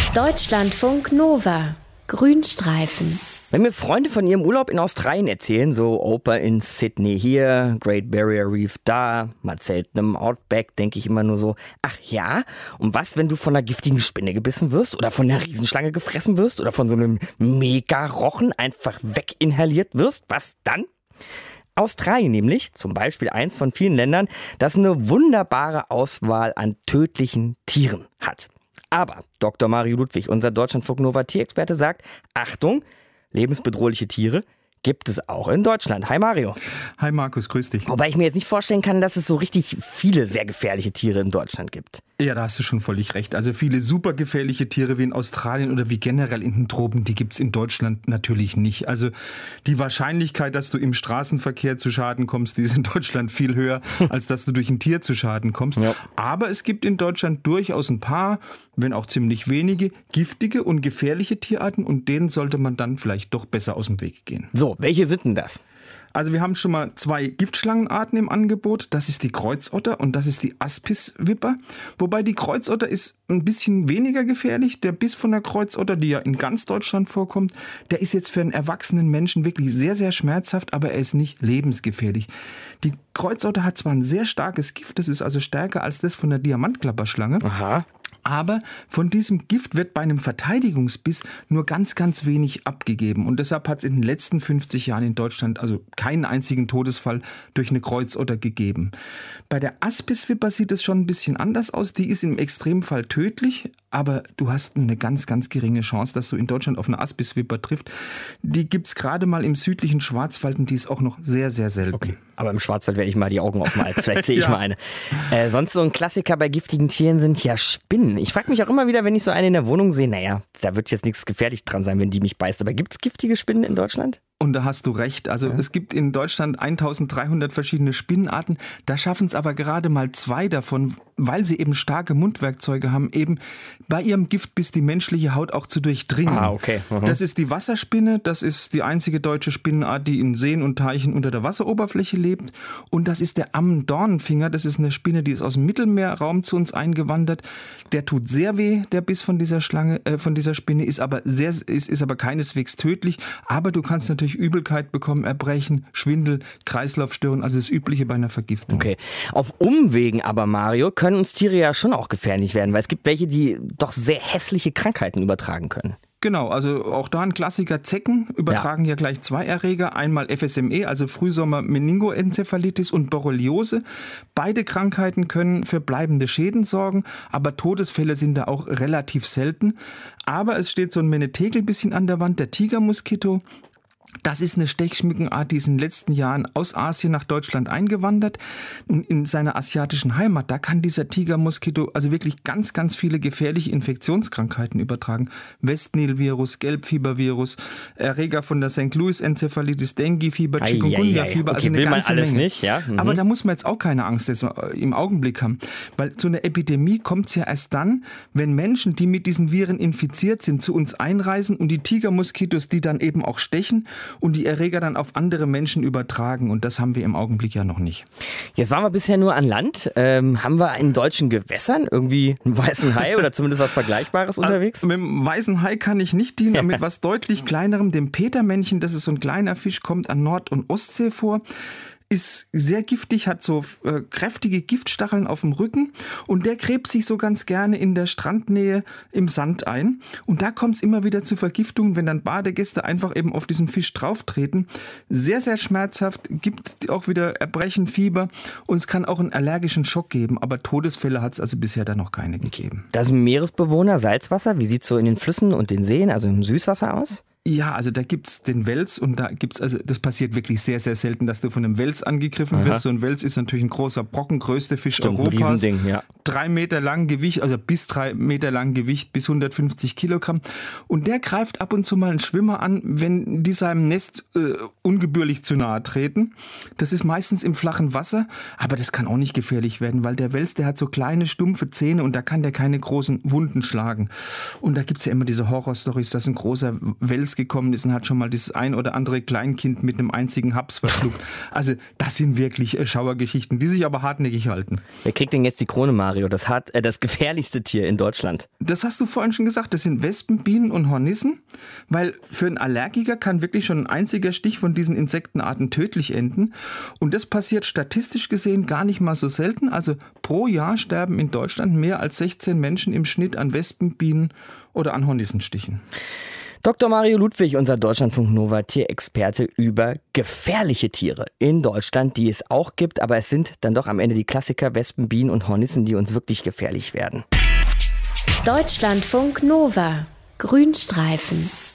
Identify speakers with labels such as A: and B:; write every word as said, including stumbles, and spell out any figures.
A: Deutschlandfunk Nova. Grünstreifen.
B: Wenn mir Freunde von ihrem Urlaub in Australien erzählen, so Oper in Sydney hier, Great Barrier Reef da, mal Zelten im Outback, denke ich immer nur so, ach ja, und was, wenn du von einer giftigen Spinne gebissen wirst oder von einer Riesenschlange gefressen wirst oder von so einem Mega-Rochen einfach weginhaliert wirst, was dann? Australien nämlich, zum Beispiel eins von vielen Ländern, das eine wunderbare Auswahl an tödlichen Tieren hat. Aber Doktor Mario Ludwig, unser Deutschlandfunk Nova Tierexperte, sagt, Achtung, lebensbedrohliche Tiere gibt es auch in Deutschland. Hi Mario.
C: Hi Markus, grüß dich.
B: Wobei ich mir jetzt nicht vorstellen kann, dass es so richtig viele sehr gefährliche Tiere in Deutschland gibt.
C: Ja, da hast du schon völlig recht. Also viele super gefährliche Tiere wie in Australien oder wie generell in den Tropen, die gibt's in Deutschland natürlich nicht. Also die Wahrscheinlichkeit, dass du im Straßenverkehr zu Schaden kommst, die ist in Deutschland viel höher, als dass du durch ein Tier zu Schaden kommst. Ja. Aber es gibt in Deutschland durchaus ein paar, wenn auch ziemlich wenige, giftige und gefährliche Tierarten und denen sollte man dann vielleicht doch besser aus dem Weg gehen.
B: So, welche sind denn das?
C: Also wir haben schon mal zwei Giftschlangenarten im Angebot. Das ist die Kreuzotter und das ist die Aspisviper. Wobei die Kreuzotter ist ein bisschen weniger gefährlich. Der Biss von der Kreuzotter, die ja in ganz Deutschland vorkommt, der ist jetzt für einen erwachsenen Menschen wirklich sehr, sehr schmerzhaft, aber er ist nicht lebensgefährlich. Die Kreuzotter hat zwar ein sehr starkes Gift, das ist also stärker als das von der Diamantklapperschlange.
B: Aha.
C: Aber von diesem Gift wird bei einem Verteidigungsbiss nur ganz, ganz wenig abgegeben. Und deshalb hat es in den letzten fünfzig Jahren in Deutschland also keinen einzigen Todesfall durch eine Kreuzotter gegeben. Bei der Aspisviper sieht es schon ein bisschen anders aus. Die ist im Extremfall tödlich, aber du hast nur eine ganz, ganz geringe Chance, dass du in Deutschland auf eine Aspisviper triffst. Die gibt es gerade mal im südlichen Schwarzwald und die ist auch noch sehr, sehr selten.
B: Okay, aber im Schwarzwald werde ich mal die Augen aufmalen. Vielleicht sehe ich
C: Ja.
B: mal eine. Äh, sonst so ein Klassiker bei giftigen Tieren sind ja Spinnen. Ich frage mich auch immer wieder, wenn ich so eine in der Wohnung sehe, naja, da wird jetzt nichts gefährlich dran sein, wenn die mich beißt. Aber gibt es giftige Spinnen in Deutschland?
C: Und da hast du recht. Also ja. Es gibt in Deutschland eintausenddreihundert verschiedene Spinnenarten. Da schaffen es aber gerade mal zwei davon, weil sie eben starke Mundwerkzeuge haben, eben bei ihrem Giftbiss die menschliche Haut auch zu durchdringen.
B: Ah, okay. Mhm.
C: Das ist die Wasserspinne. Das ist die einzige deutsche Spinnenart, die in Seen und Teichen unter der Wasseroberfläche lebt. Und das ist der Ammendornenfinger. Das ist eine Spinne, die ist aus dem Mittelmeerraum zu uns eingewandert. Der tut sehr weh, der Biss von dieser Schlange, äh, von dieser Spinne, ist aber sehr, ist, ist aber keineswegs tödlich. Aber du kannst natürlich Übelkeit bekommen, Erbrechen, Schwindel, Kreislaufstörungen, also das Übliche bei einer Vergiftung.
B: Okay. Auf Umwegen aber, Mario, können uns Tiere ja schon auch gefährlich werden, weil es gibt welche, die doch sehr hässliche Krankheiten übertragen können.
C: Genau, also auch da ein Klassiker, Zecken übertragen ja, ja gleich zwei Erreger, einmal F S M E, also Frühsommer-Meningoenzephalitis und Borreliose. Beide Krankheiten können für bleibende Schäden sorgen, aber Todesfälle sind da auch relativ selten. Aber es steht so ein Menetekel bisschen an der Wand, der Tigermoskito. Das ist eine Stechschmückenart, die ist in den letzten Jahren aus Asien nach Deutschland eingewandert. Und in seiner asiatischen Heimat, da kann dieser Tigermoskito also wirklich ganz, ganz viele gefährliche Infektionskrankheiten übertragen. Westnil-Virus, Gelbfiebervirus, Erreger von der Sankt Louis-Enzephalitis, Dengue-Fieber, Chikungunya-Fieber,
B: okay,
C: also eine
B: will
C: ganze
B: man alles
C: Menge.
B: Nicht, ja? Mhm.
C: Aber da muss man jetzt auch keine Angst im Augenblick haben, weil zu einer Epidemie kommt es ja erst dann, wenn Menschen, die mit diesen Viren infiziert sind, zu uns einreisen und die Tigermoskitos, die dann eben auch stechen, und die Erreger dann auf andere Menschen übertragen. Und das haben wir im Augenblick ja noch nicht.
B: Jetzt waren wir bisher nur an Land. Ähm, haben wir in deutschen Gewässern irgendwie einen weißen Hai oder zumindest was Vergleichbares unterwegs?
C: Also mit dem weißen Hai kann ich nicht dienen, aber mit was deutlich kleinerem, dem Petermännchen, das ist so ein kleiner Fisch, kommt an Nord- und Ostsee vor. Ist sehr giftig, hat so äh, kräftige Giftstacheln auf dem Rücken und der gräbt sich so ganz gerne in der Strandnähe im Sand ein. Und da kommt es immer wieder zu Vergiftungen, wenn dann Badegäste einfach eben auf diesen Fisch drauftreten. Sehr, sehr schmerzhaft, gibt auch wieder Erbrechen, Fieber und es kann auch einen allergischen Schock geben. Aber Todesfälle hat es also bisher da noch keine gegeben.
B: Das sind Meeresbewohner, Salzwasser. Wie sieht es so in den Flüssen und den Seen, also im Süßwasser aus?
C: Ja, also da gibt's den Wels und da gibt's, also das passiert wirklich sehr, sehr selten, dass du von einem Wels angegriffen wirst. So ein Wels ist natürlich ein großer Brocken, größte Fisch
B: Stimmt,
C: Europas.
B: Ein Riesending, ja.
C: Drei Meter lang Gewicht, also bis drei Meter lang Gewicht, bis hundertfünfzig Kilogramm. Und der greift ab und zu mal einen Schwimmer an, wenn die seinem Nest äh, ungebührlich zu nahe treten. Das ist meistens im flachen Wasser, aber das kann auch nicht gefährlich werden, weil der Wels, der hat so kleine, stumpfe Zähne und da kann der keine großen Wunden schlagen. Und da gibt's ja immer diese Horrorstories, dass ein großer Wels gekommen ist und hat schon mal das ein oder andere Kleinkind mit einem einzigen Haps verschluckt. Also das sind wirklich Schauergeschichten, die sich aber hartnäckig halten.
B: Wer kriegt denn jetzt die Krone, Mario? Mario, das, hat, äh, das gefährlichste Tier in Deutschland?
C: Das hast du vorhin schon gesagt, das sind Wespen, Bienen und Hornissen, weil für einen Allergiker kann wirklich schon ein einziger Stich von diesen Insektenarten tödlich enden. Und das passiert statistisch gesehen gar nicht mal so selten. Also pro Jahr sterben in Deutschland mehr als sechzehn Menschen im Schnitt an Wespen, Bienen oder an Hornissenstichen.
B: Doktor Mario Ludwig, unser Deutschlandfunk Nova Tierexperte über gefährliche Tiere in Deutschland, die es auch gibt, aber es sind dann doch am Ende die Klassiker Wespen, Bienen und Hornissen, die uns wirklich gefährlich werden.
A: Deutschlandfunk Nova. Grünstreifen.